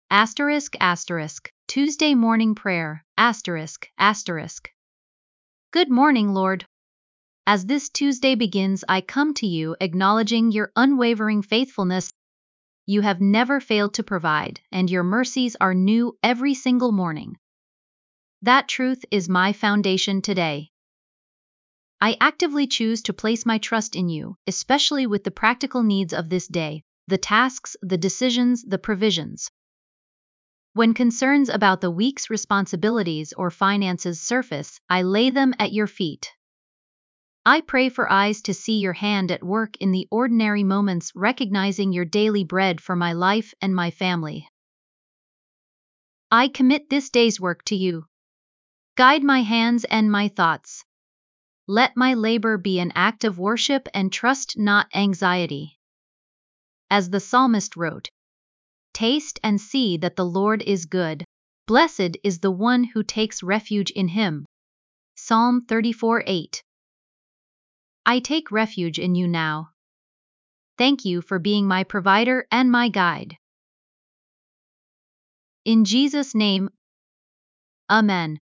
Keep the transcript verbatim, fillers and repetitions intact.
Asterisk asterisk. Tuesday morning prayer. Asterisk asterisk. Good morning, Lord. As this Tuesday begins, I come to you acknowledging your unwavering faithfulness. You have never failed to provide, and your mercies are new every single morning. That truth is my foundation today. I actively choose to place my trust in you, especially with the practical needs of this day, the tasks, the decisions, the provisions. When concerns about the week's responsibilities or finances surface, I lay them at your feet. I pray for eyes to see your hand at work in the ordinary moments, recognizing your daily bread for my life and my family. I commit this day's work to you. Guide my hands and my thoughts. Let my labor be an act of worship and trust, not anxiety. As the psalmist wrote, "Taste and see that the Lord is good. Blessed is the one who takes refuge in him." Psalm thirty-four eight. I take refuge in you now. Thank you for being my provider and my guide. In Jesus' name, Amen.